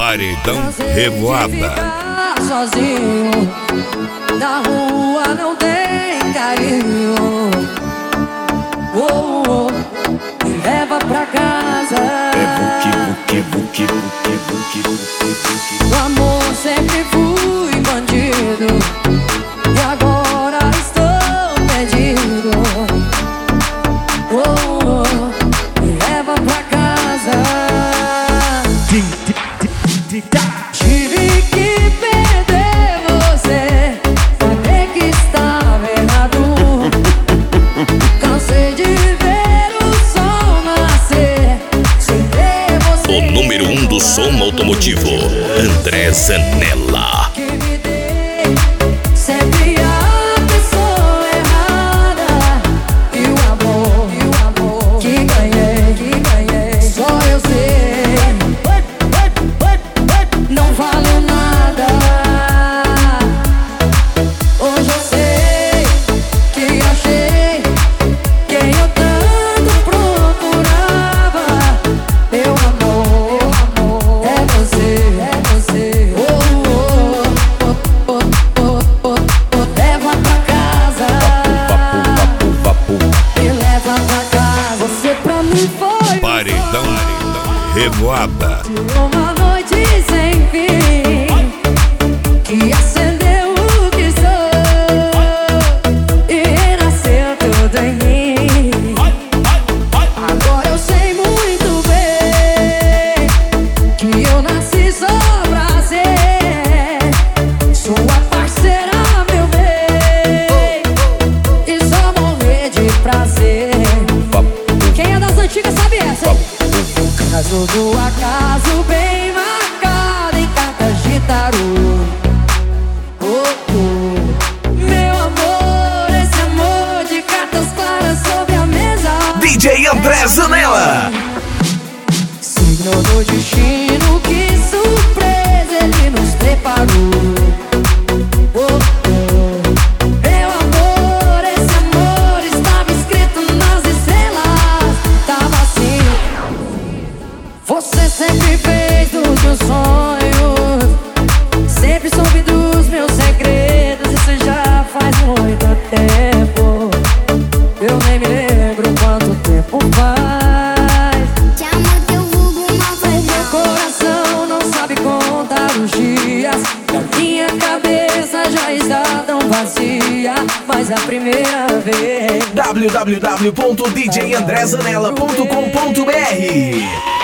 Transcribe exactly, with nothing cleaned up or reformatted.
Paredão Revoada. Sozinho, na rua não tem carinho. Oh, oh, me leva pra casa. É buque, buque, buque, buque, buque, buque. O amor sempre fui bandido e agora estou perdido. Oh, oh, me leva pra casa. Tive que perder você, saber que estava errado. Cansei de ver o sol nascer sem ter você. O número um do som automotivo, André Zanella. Que me dei sempre a pessoa errada. E o amor, e o amor que ganhei, que ganhei. Só eu sei, não valeu nada. Hoje eu sei que achei quem eu tanto procurava. Meu amor, meu amor, é você, é você. Oh, oh, oh, oh, oh, oh, oh. Leva pra casa, me leva pra casa. Você pra mim foi Paredão Revoada. uma noite sem fim que acendeu o que sou e renasceu tudo em mim. Agora eu sei muito bem que eu nasci só pra ser sua parceira, meu bem, e só morrer de prazer. Quem é das antigas sabe essa? Caso do acaso bem marcado em cartas de tarô. Oh, oh. Meu amor, esse amor de cartas claras sobre a mesa. D J André Zanella. Signo do destino, que surpresa ele nos preparou. Oh, oh. Meu amor, esse amor estava escrito nas estrelas. Tava assim. Você sempre fez dos meus sonhos, sempre soube dos meus segredos. Isso já faz muito tempo, eu nem me lembro quanto tempo faz. Te amo, teu vulgo mal faz Meu mal. coração não sabe contar os dias, e a minha cabeça já está tão vazia. Mas a primeira vez w w w ponto d j andré zanella ponto com ponto b r